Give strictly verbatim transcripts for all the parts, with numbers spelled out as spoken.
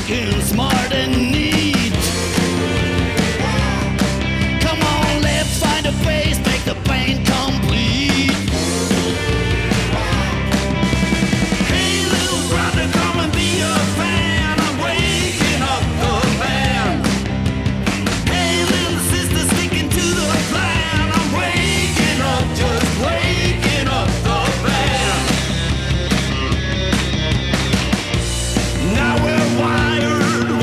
looking smart and neat. Come on, let's find a place, make the band complete. Hey, little brother, come and be a fan. I'm waking up the band. Hey, little sister, sticking to the plan. I'm waking up, just waking up the band. Now we're wired.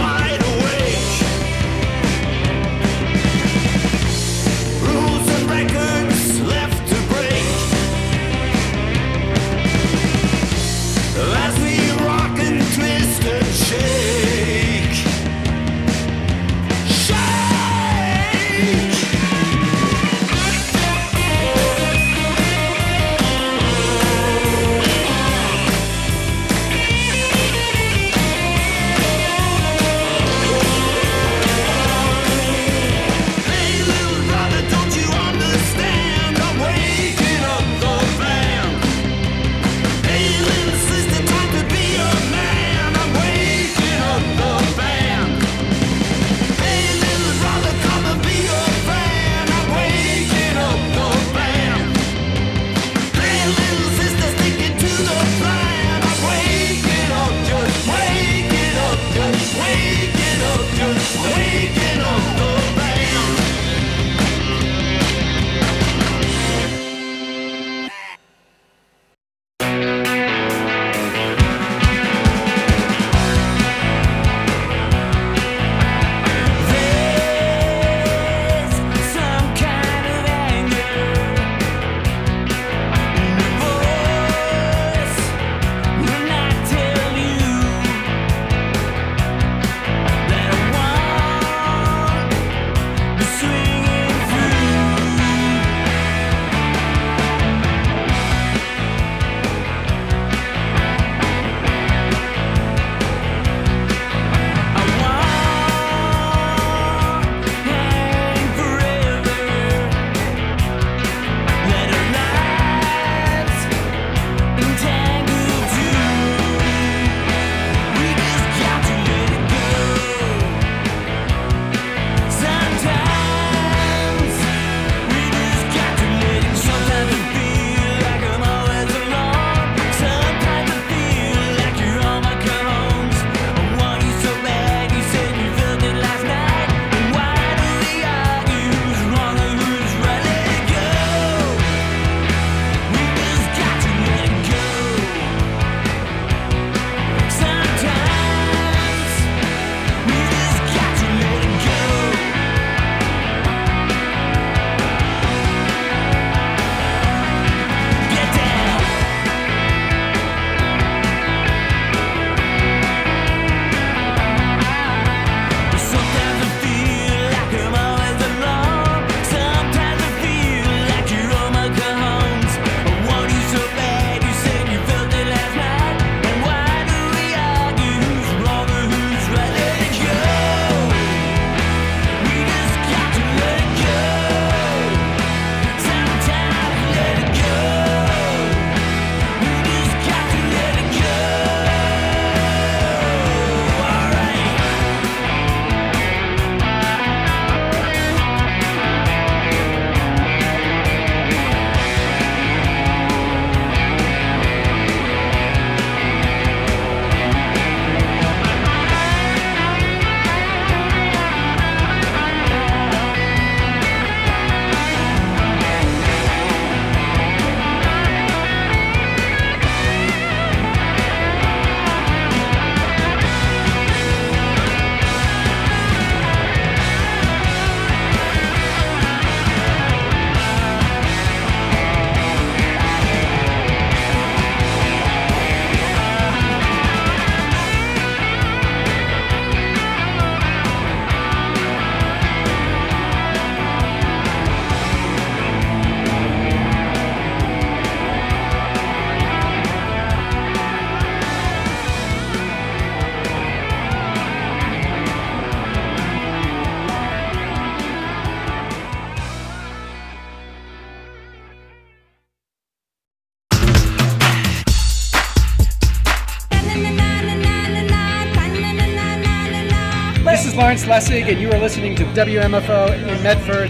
is Lawrence Lessig, and you are listening to W M F O in Medford,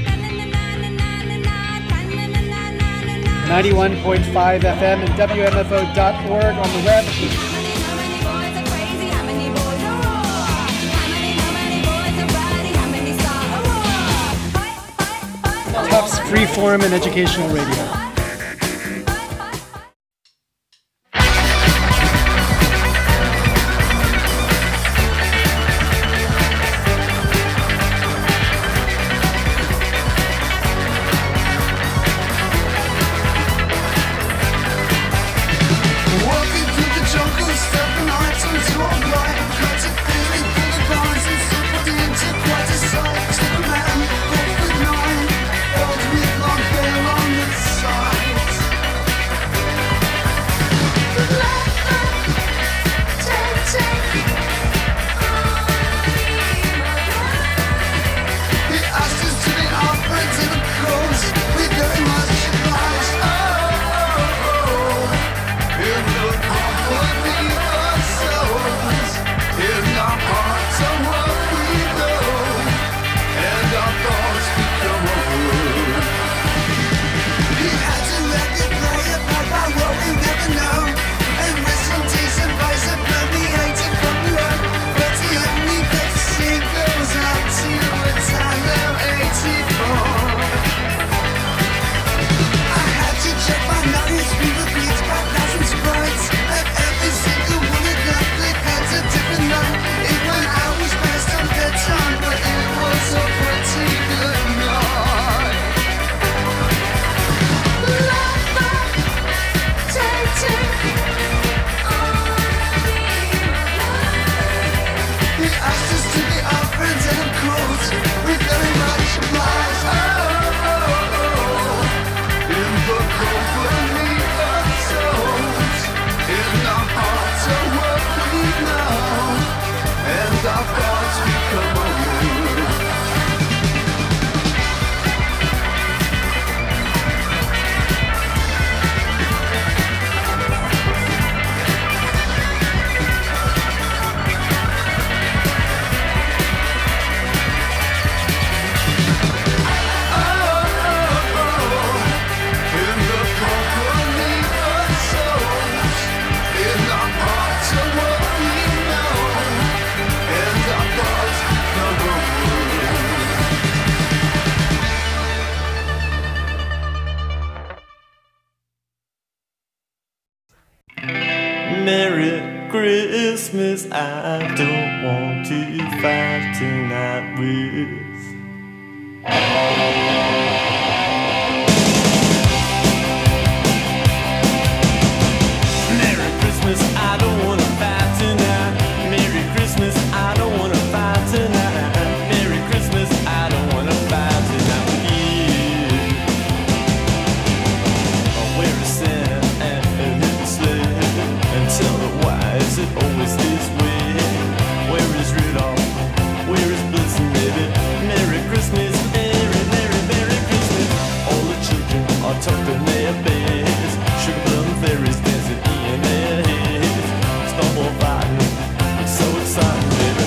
ninety-one point five F M and W M F O dot org on the web. Tufts Freeform and Educational Radio. Merry Christmas, I don't want to fight tonight with. Merry Christmas, I don't want to fight tonight. Merry Christmas, I don't want to fight tonight. Merry Christmas, I don't want to fight tonight with you. Where is Santa and his sled? And tell me, why is it always this way? Where is Rudolph? Where is Blitzen, baby? Merry Christmas, Merry, Merry, Merry Christmas. All the children are tucked in their beds. Sugar plum fairies dancing in their heads. Snowball fighting, it's so exciting, baby.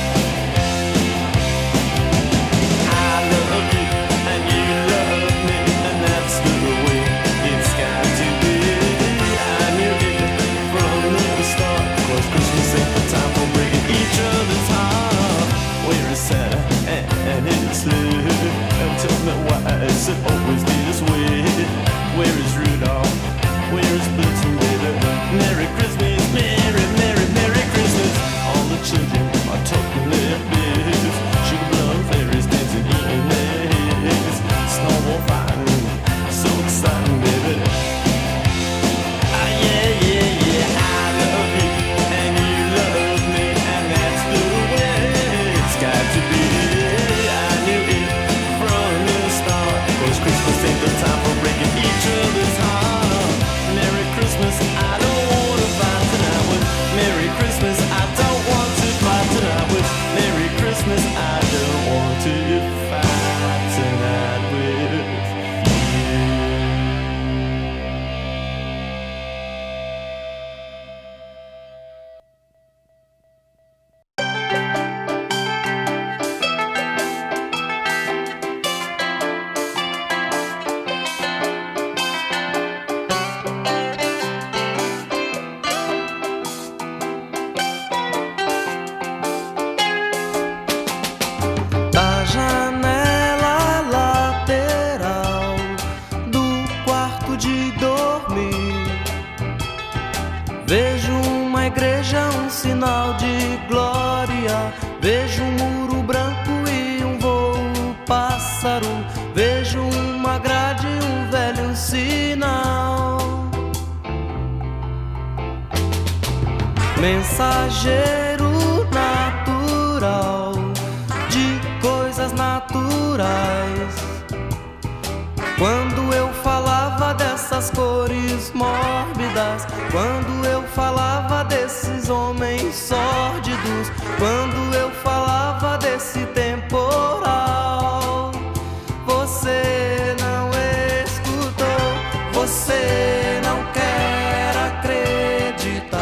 I love you, and you love me, and that's the way it's got to be. I knew it from the start, 'cause Christmas ain't the time for breaking each other's heart. Where is Santa and, and his sleigh? And tell me, why is it always this way? Where is Rudolph? Where is Blitzen, baby? Merry Christmas, Merry, Merry, Merry Christmas. All the children are tucking their beds. Sugar plum fairies dancing in their heads. Snowball fighting, so exciting, baby. Ah, yeah, yeah, yeah, I love you, and you love me, and that's the way it's got to be. I knew it from the start, 'cause Christmas ain't the time for breaking each other's heart. Merry Christmas, I don't want to fight tonight with. Merry Christmas, I don't want to fight tonight with. Merry Christmas, I don't want to fight tonight with you. mensageiro natural de coisas naturais. Quando eu falava dessas cores mórbidas, quando eu falava desses homens sórdidos, quando eu falava desse temporal, você não escutou, você não quer acreditar.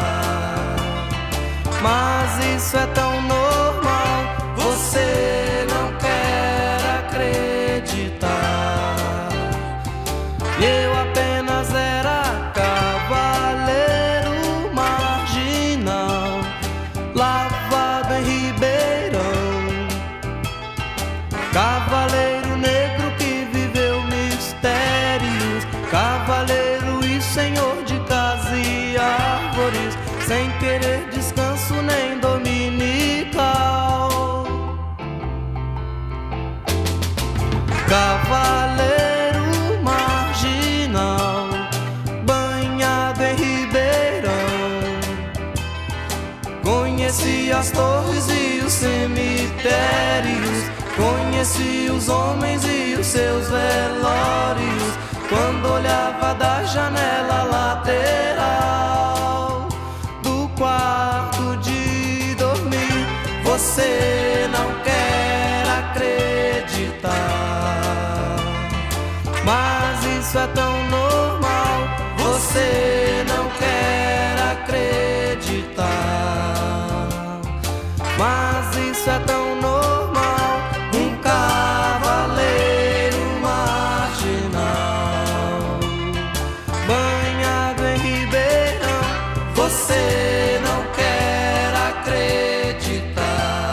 Mas isso é tão normal, você não quer acreditar. Eu apenas era cavaleiro marginal, lavado em Ribeirão, cavaleiro negro que viveu mistérios, cavaleiro e senhor de casa e árvores, sem querer descanso nem dominical. Cavaleiro marginal, banhado em Ribeirão, conheci as torres e os cemitérios, conheci os homens e os seus velórios, quando olhava da janela lateral do quarto de dormir. Você não quer acreditar, mas isso é tão normal, você não quer acreditar. Mas isso é tão normal, um cavaleiro marginal, banhado em Ribeirão, você não quer acreditar.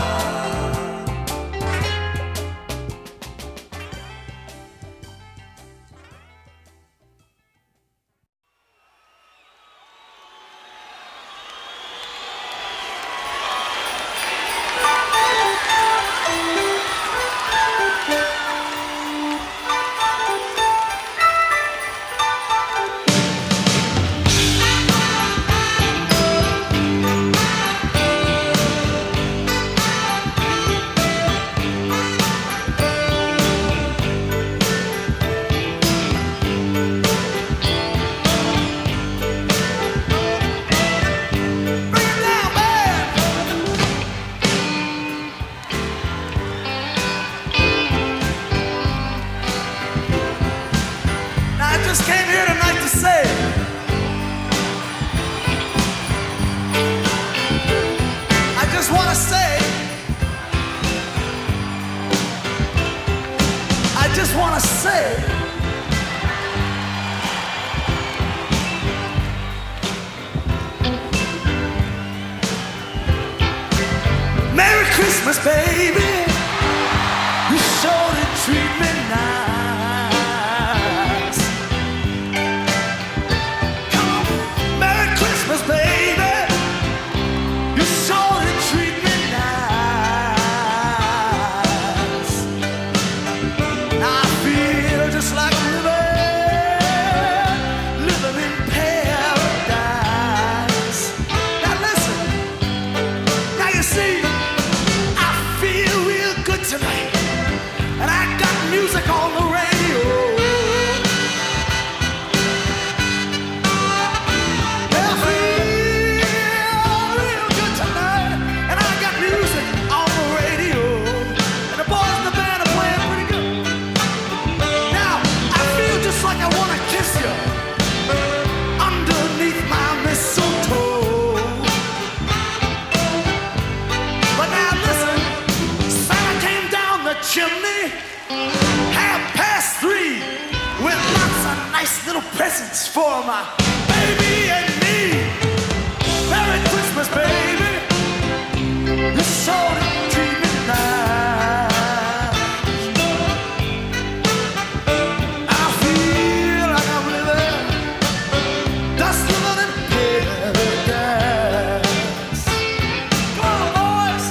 Merry Christmas, baby. You sure did treat me nice. Come on, Merry Christmas, baby. You sure did treat me nice. I feel just like I'm living, living in paradise. Now listen, now you see, tonight, and I got music on the radio. I feel real good tonight, and I got music on the radio, and the boys in the band are playing pretty good. Now I feel just like I want to kiss you underneath my mistletoe. But now listen, chimney, half past three, with lots of nice little presents for my baby and me. Merry Christmas, baby. You sure did treat me nice. I feel like I'm living, just living in paradise. Come on, boys.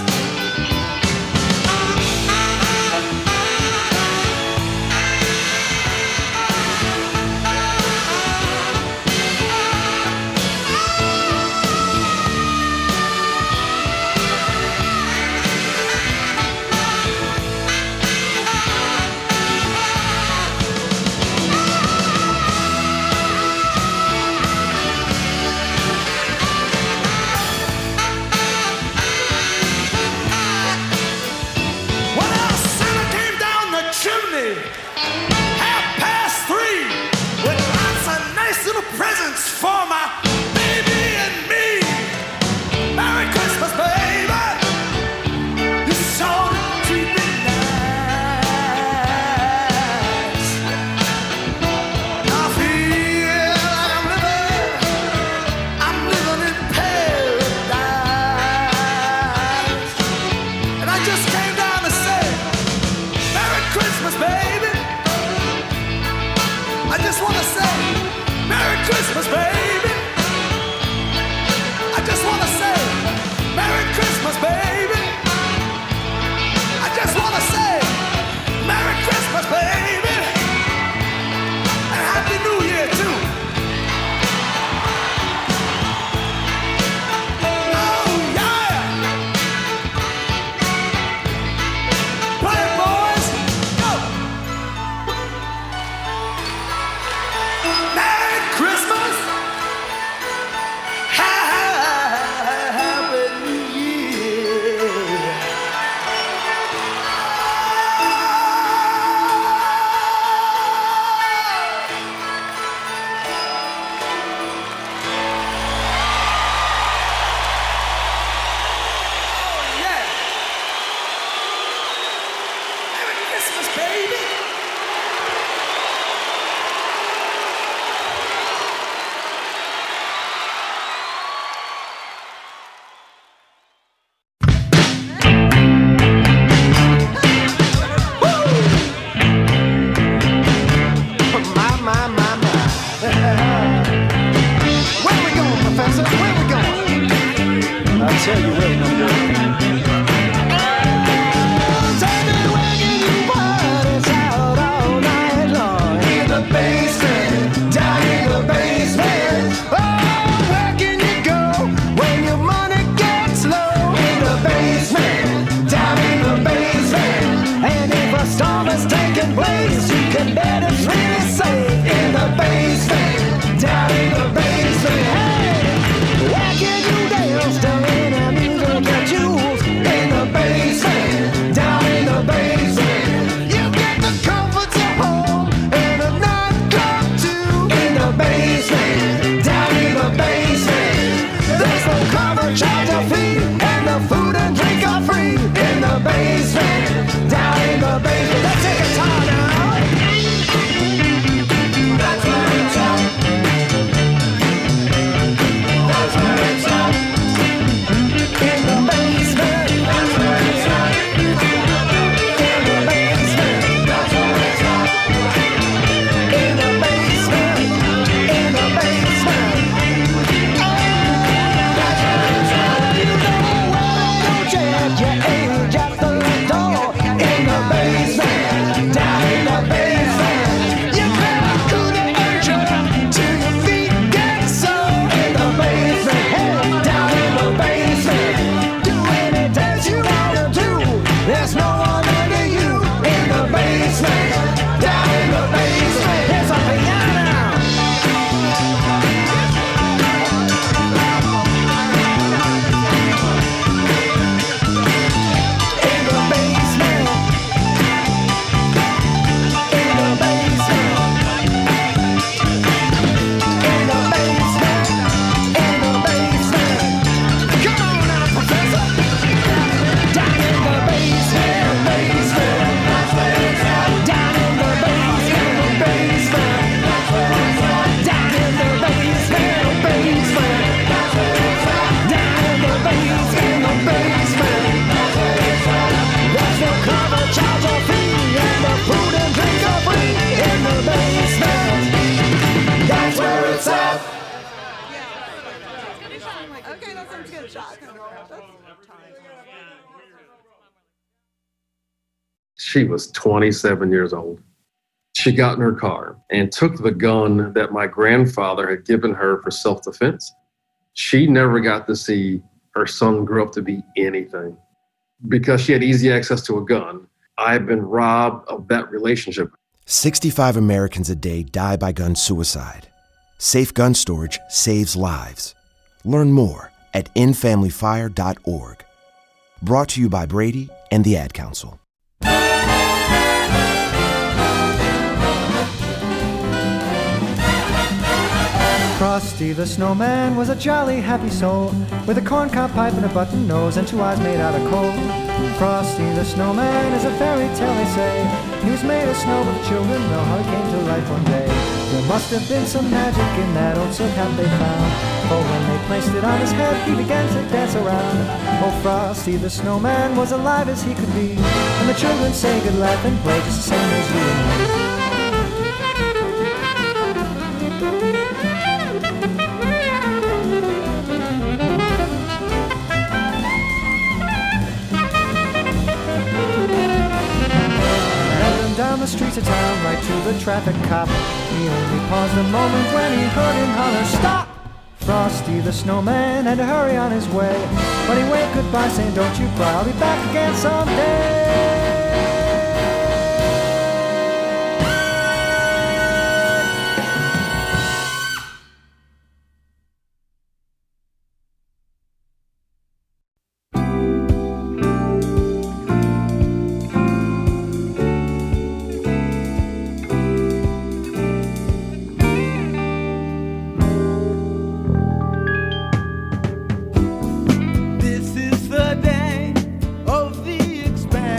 just came down to say, Merry Christmas, baby. I just want to say, Merry Christmas, baby. I just want to say, Merry Christmas, baby. I just want to say, Merry Christmas, baby. And Happy New Year, too. Oh, yeah. Play it, boys. Go. Merry Christmas. Happy New Year. Oh, yeah. Merry Christmas, baby. My, my, my, my. Where we going, Professor? Where we going? I'll tell you where we're going. Tell me where can you parties out all night long? In the basement, down in the basement. Oh, where can you go when your money gets low? In the basement, down in the basement. And if a storm is taking place, you can bet it's really safe. In the basement, down in the basement. Hey, where can you dance to any music that jewels? In the basement, down in the basement. You get the comforts of home and a nightclub too. In the basement, down in the basement. There's no cover charge or fee, and the food and drink are free. In the basement, down in the basement. Let's take a time now. That's where it's at. That's where it's at. In the basement. That's where it's at. In the basement. That's where it's at. In the basement. In the basement. That's where it's at. You know why don't check your age at the door. In the basement. Down in the basement. You better cool the engine till your feet get sore. In the basement. Hey, down in the basement. Do any dance you wanna do. There's no one under you. In the basement. Down in the basement. Here's a piano. In the basement. In the basement. In the basement. In the basement. Come on now, Professor. Down in the basement, basement. That's where it's at. Down in the basement, basement. That's where it's at. Down in the basement, basement. That's where it's at. Down in the basement, basement. That's where it's at. There's no cover charge or fee, and the food and drink are free. In the basement, that's where it's at. Okay, that sounds good. Shot. She was twenty-seven years old. She got in her car and took the gun that my grandfather had given her for self-defense. She never got to see her son grow up to be anything. Because she had easy access to a gun, I've been robbed of that relationship. sixty-five Americans a day die by gun suicide. Safe gun storage saves lives. Learn more at in family fire dot org. Brought to you by Brady and the Ad Council. Across Frosty the Snowman was a jolly happy soul, with a corncob pipe and a button nose and two eyes made out of coal. Frosty the Snowman is a fairy tale, they say. He was made of snow, but the children know how he came to life one day. There must have been some magic in that old silk hat they found, for when they placed it on his head, he began to dance around. Oh, Frosty the Snowman was alive as he could be, and the children say good laugh and play just the same as you and me. Down the streets of town, right to the traffic cop. He only paused a moment when he heard him holler, "Stop!" Frosty the Snowman had to hurry on his way, but he waved goodbye saying, "Don't you cry, I'll be back again someday." This is the day of the expansion.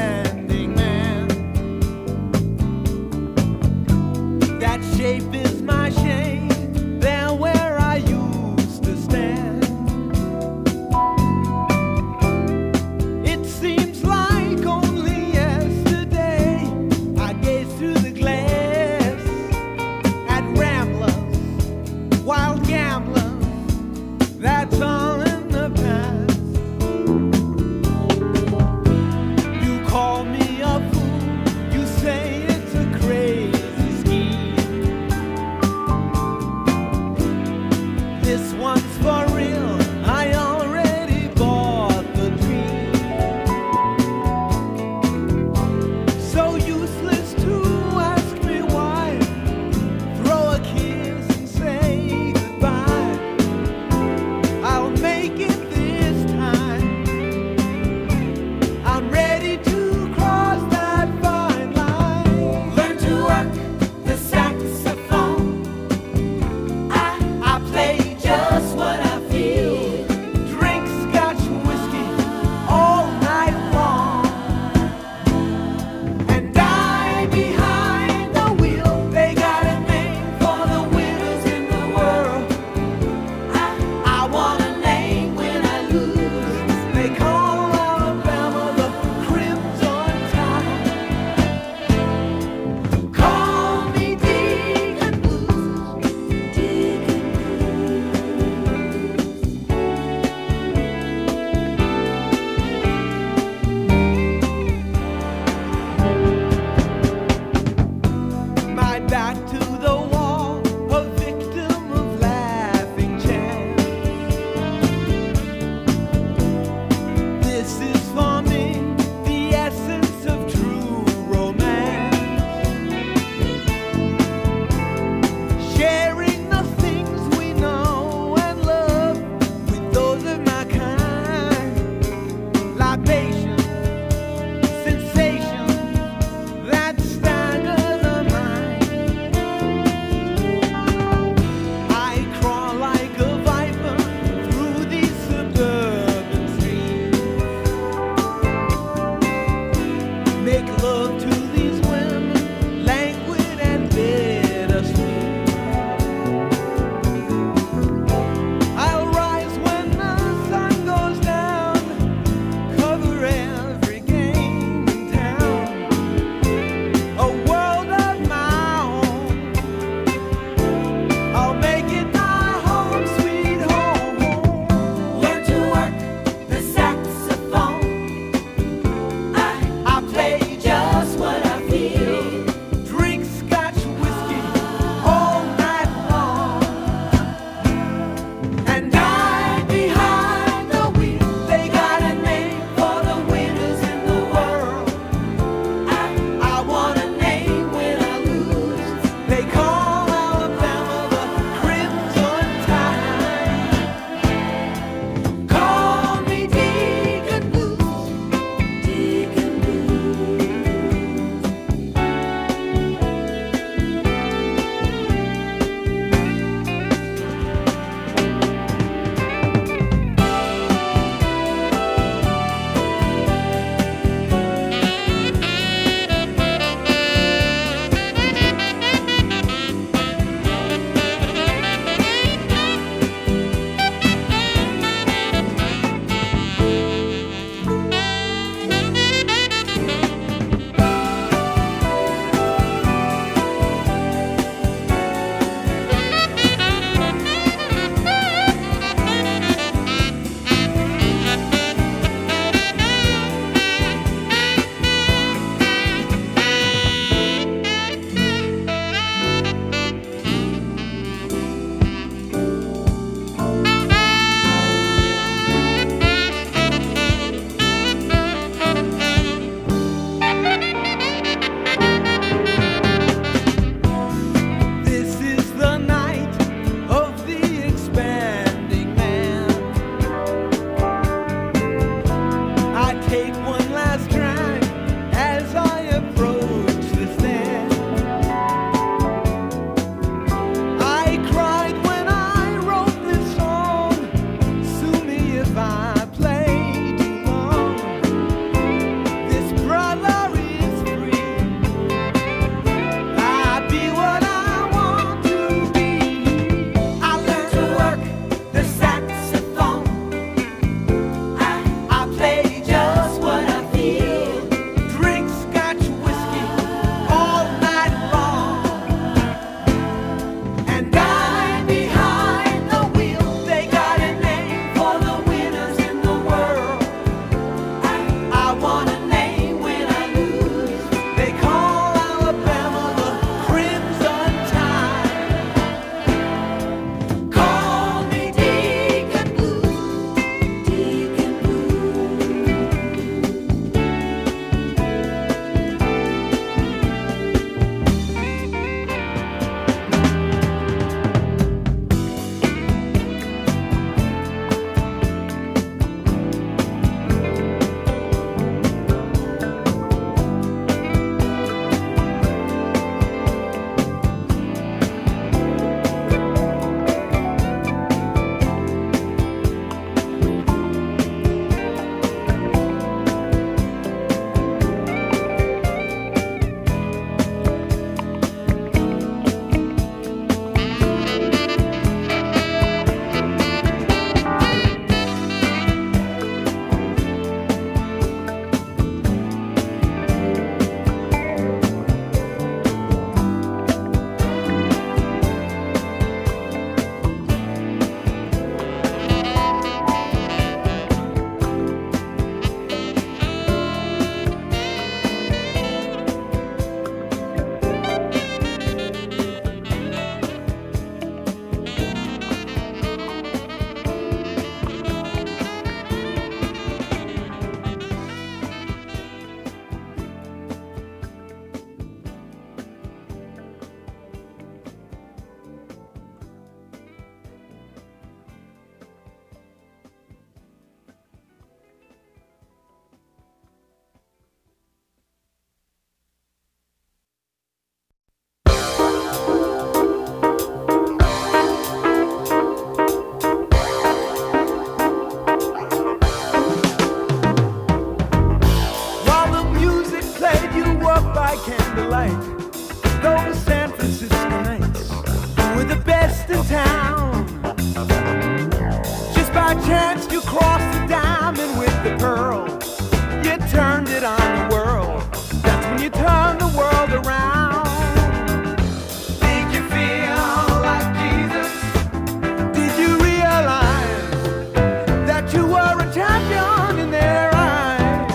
like those San Francisco nights were the best in town. Just by chance you crossed the diamond with the pearl. You turned it on the world. That's when you turned the world around. Did you feel like Jesus? Did you realize that you were a champion in their eyes?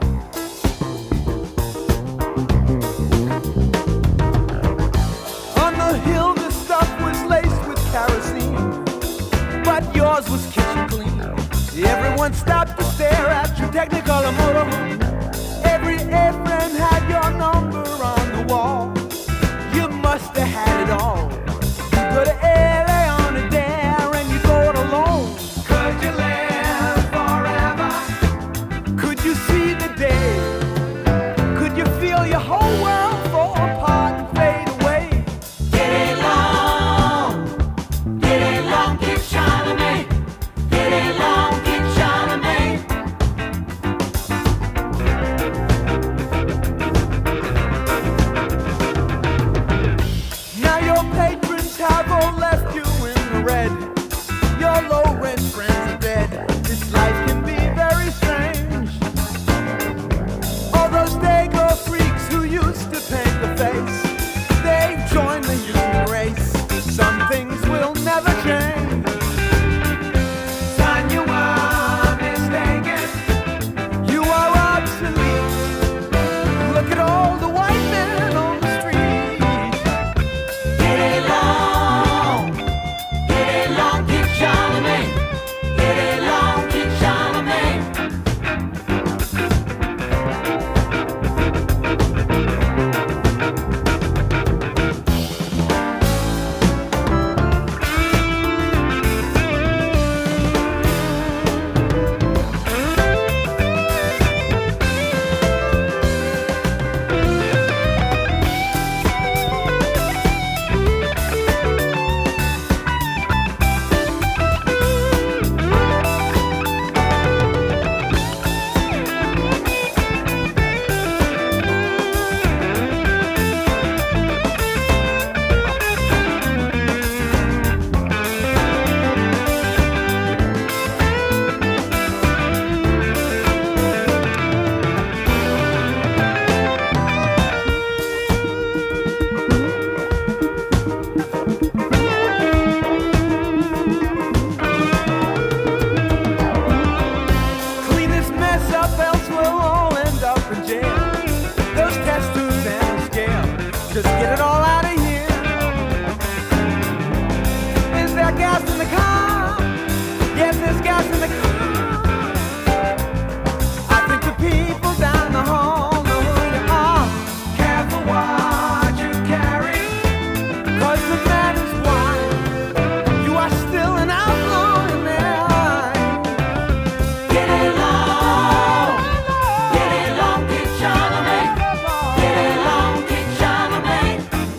On the hill the stuff was laced with kerosene, but yours was kitchen clean. Everyone stopped to stare at your Technicolor motorhome. Every A-friend had your number on the wall. You must have had it all. You go to L A on a dare and you go it alone. Could you live forever? Could you see the day? Could you feel your whole world fall apart and fade away? Get along, get along, Kid Charlemagne. Get along, Kid Charlemagne. Now your patrons have all left you in the red. Your low rent friends are dead. This life can be very strange. All those Dago freaks who used to paint the face, they joined the human race. Some things will never change. Son, you are mistaken. You are obsolete. Look at all the white men on the street. Get along, get along, Kid Charlemagne. Get along, Kid Charlemagne. Clean this mess up, else we'll all end up in jail. Those test tubes and the scale, just get it all out of here. Is there gas in the car? Yes, there's gas in the car. I think the people down the hall know who you are. Careful what you carry, 'cause the man is wise. You are still an outlaw in their eyes. Get along, get along, Kid Charlemagne. Get along, Kid Charlemagne.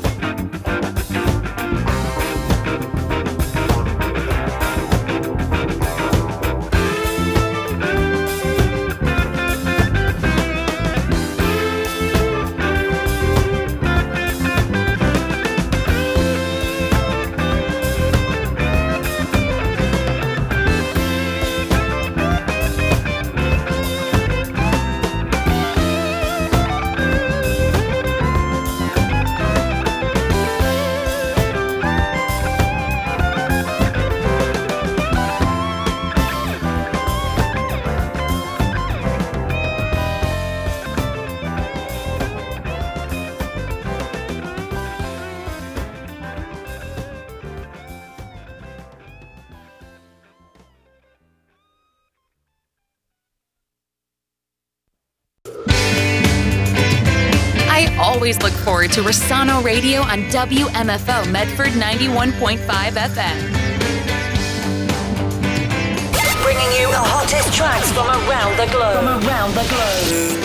I always look forward to Rossano Radio on W M F O Medford ninety-one point five F M. Bringing you the hottest tracks from around the globe. From around the globe.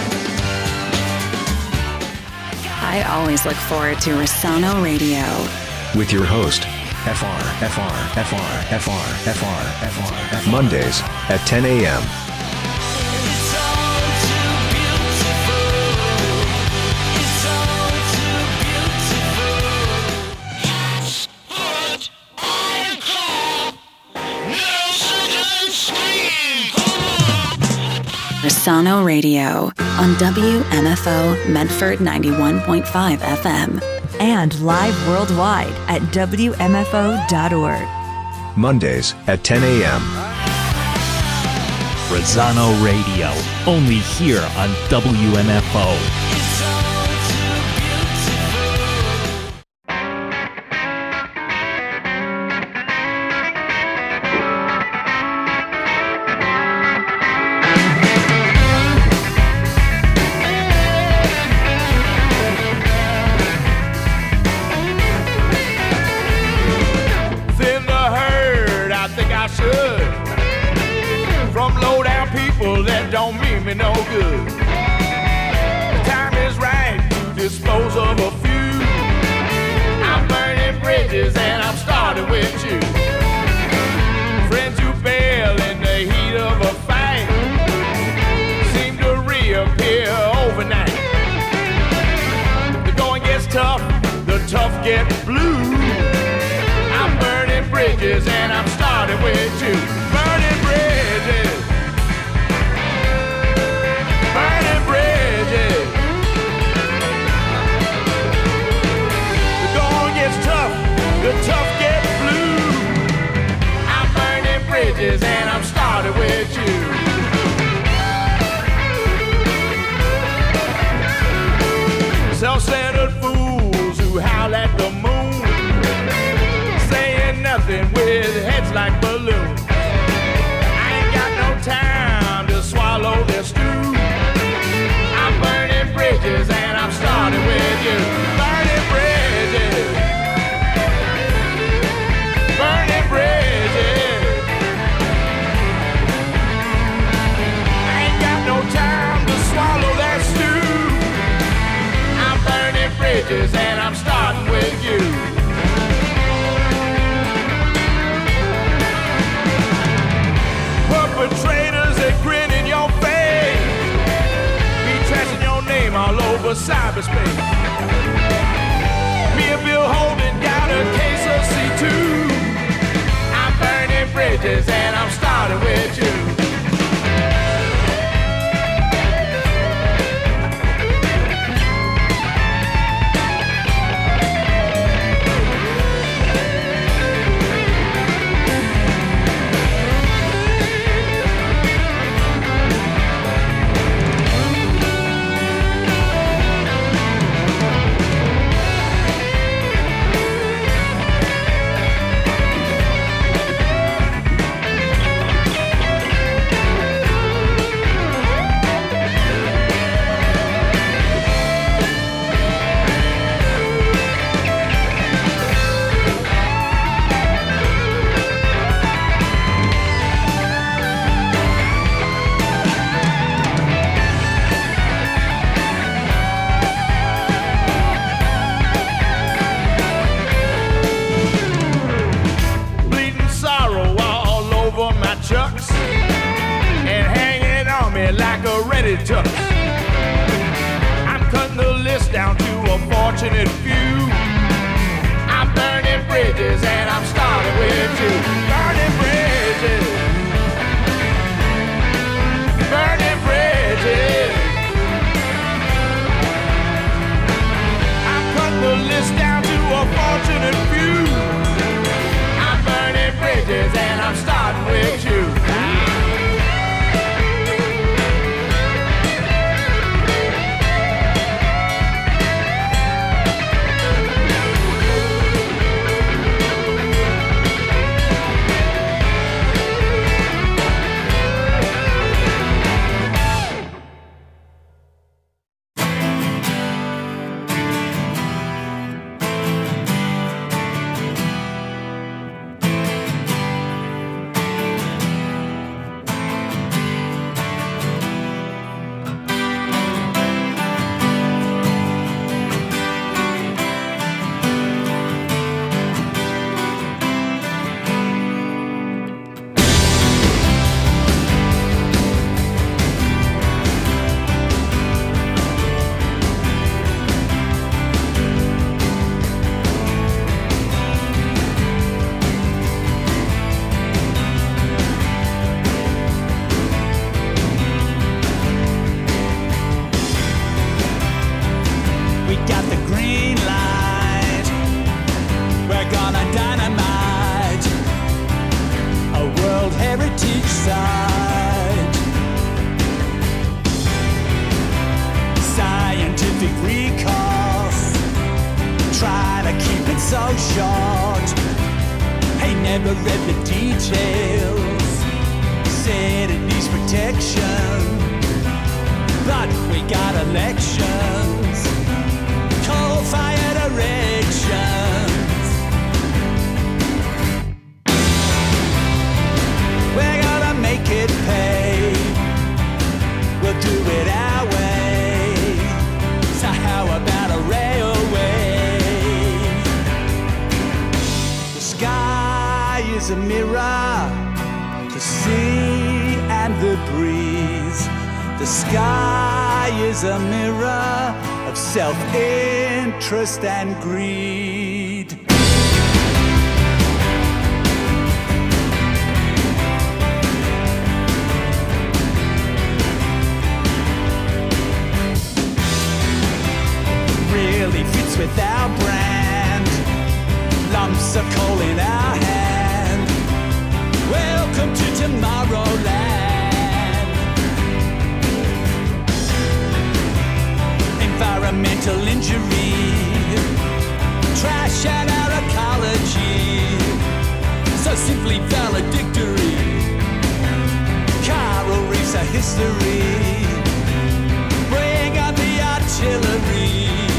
I always look forward to Rossano Radio. With your host, F R, F R, F R, F R, F R, F R, F R. Mondays at ten a.m. It's all too beautiful. It's all too Rosano Radio on W M F O Medford ninety-one point five F M. And live worldwide at W M F O dot org. Mondays at ten a.m. Rosano Radio, only here on W M F O. That don't mean me no good. The time is right to dispose of a few. I'm burning bridges and I'm starting with you. Friends who bail in the heat of a fight seem to reappear overnight. The going gets tough, the tough get blue. I'm burning bridges and I'm starting with you. Burning bridges. Burning bridges. The going gets tough, the tough get blue. I'm burning bridges and I'm starting with you. Self-centered fools who howl at the moon, saying nothing with heads like balloons. I ain't got no time to swallow their stew. Burning bridges and I'm starting with you. Burning bridges. Burning bridges. I ain't got no time to swallow that stew. I'm burning bridges and I'm starting with you. Perpetrators that grin in your face, trashing your name all over cyberspace. Me and Bill Holden got a case of C two. I'm burning bridges and I'm starting with you. Like a ready tux. I'm cutting the list down to a fortunate few. I'm burning bridges and I'm starting with you. Burning bridges. Burning bridges. I'm cutting the list down to a fortunate few. I'm burning bridges and I'm starting with you. got the green light. We're gonna dynamite a World Heritage Site. Scientific recourse, try to keep it so short. He never read the details, said it needs protection, but we got elections, coal-fired erections. We're gonna make it pay, we'll do it our way. So how about a railway? The sky is a mirror, the sea and the breeze. The sky is a mirror of self-interest and greed. Really fits with our brand, lumps of coal in our hand. Welcome to Tomorrowland. Environmental injury, trash and our ecology, so simply valedictory. Coral reefs are history, bring on the artillery.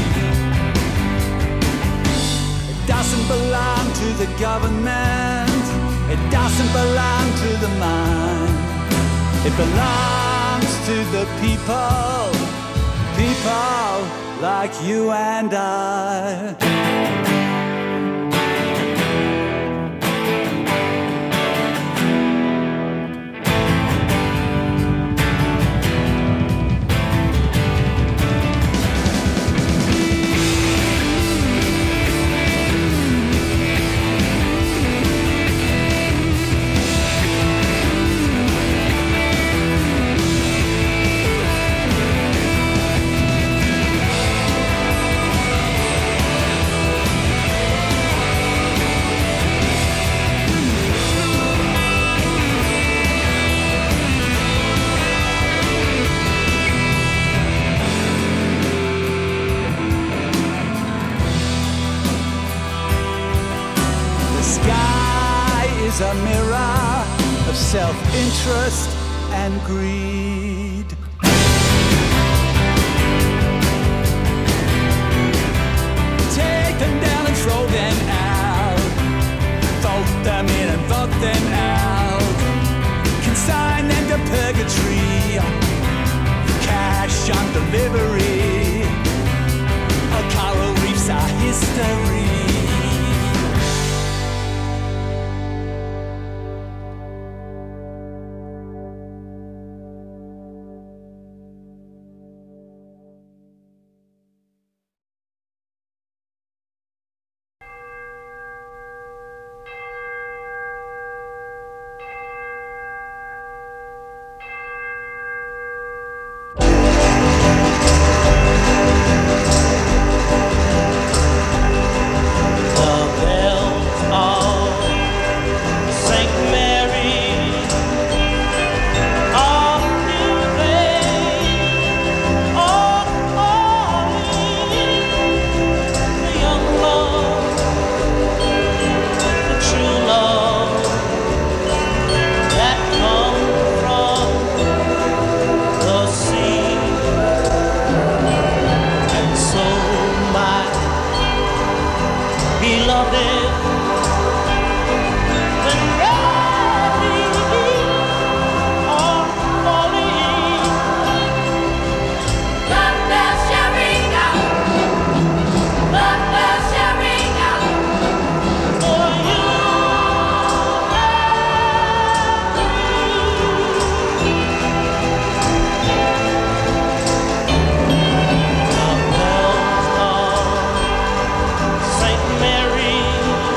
It doesn't belong to the government, it doesn't belong to the mind. It belongs to the people, people like you and I. A mirror of self-interest and greed. Take them down and throw them out, vote them in and vote them out, consign them to purgatory, cash on delivery. Our coral reefs are history. Saint Mary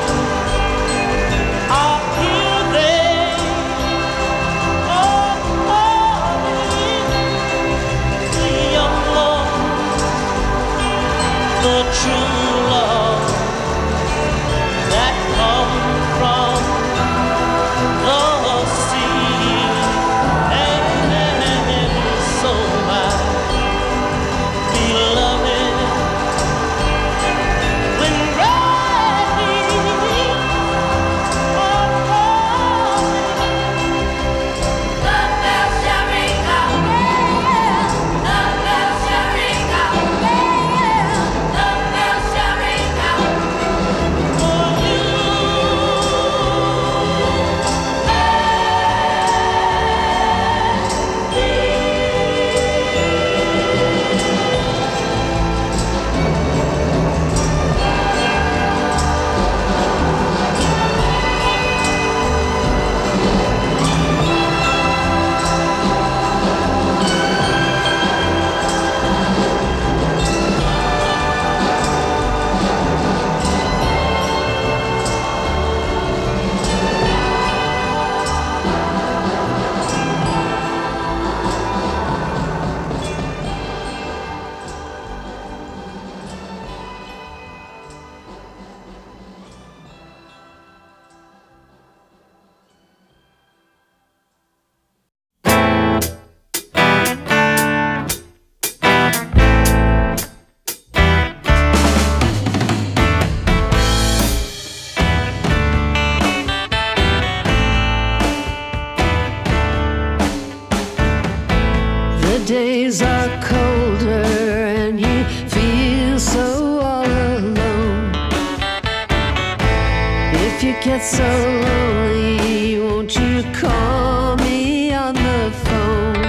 so lonely, won't you call me on the phone?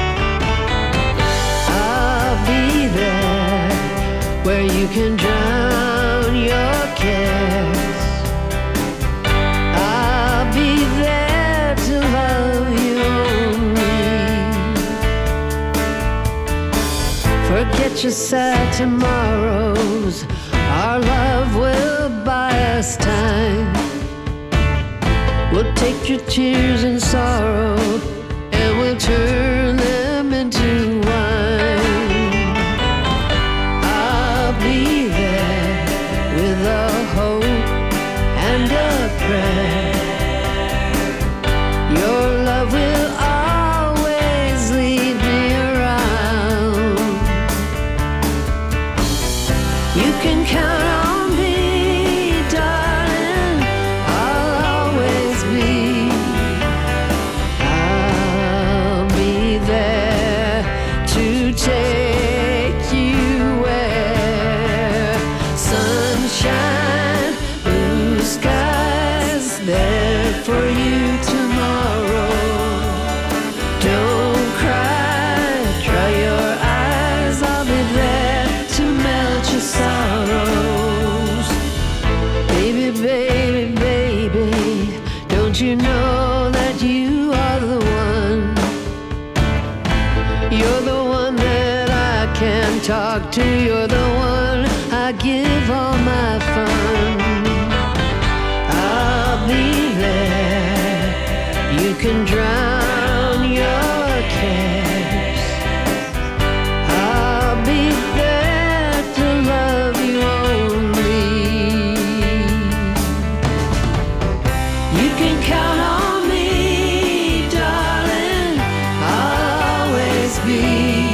I'll be there where you can drown your cares. I'll be there to love you only. Forget your sad tomorrows, our love will buy us time. We'll take your tears and sorrow and we'll turn them into wine. I'll be there with a hope and a prayer. Your love will always lead me around. You can count on me, darling, I'll always be. I'll be there to take you where sunshine, blue skies, there for you tomorrow. Don't cry, dry your eyes, I'll be there to melt your sorrows. Baby, baby, baby, don't you know that you are the one? You're the one that I can talk to, you're the one I give all my fun. I'll be there, you can drown your cares. I'll be there to love you only. You can count on me, darling, I'll always be.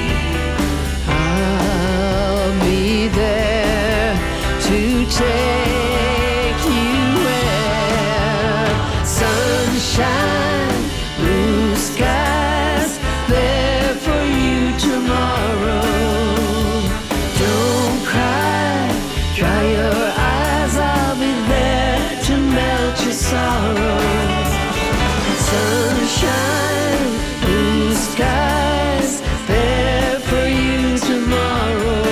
I'll be there to take you where sunshine, blue skies, there for you tomorrow. Don't cry, dry your eyes, I'll be there to melt your sorrows. Sunshine, blue skies, there for you tomorrow.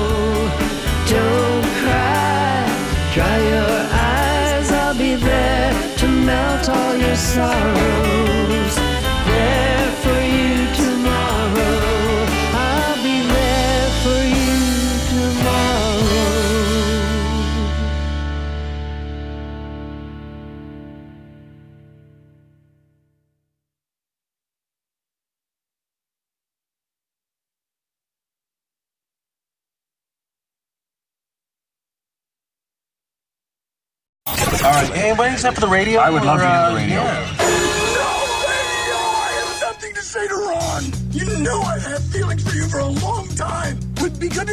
Don't cry, dry your eyes, I'll be there to melt all your sorrows. There for you tomorrow, I'll be there for you tomorrow. All right, anybody except for the radio? I would love to or, hear uh, the radio. yeah. I have something to say to Ron. You know I've had feelings for you for a long time. Would be good to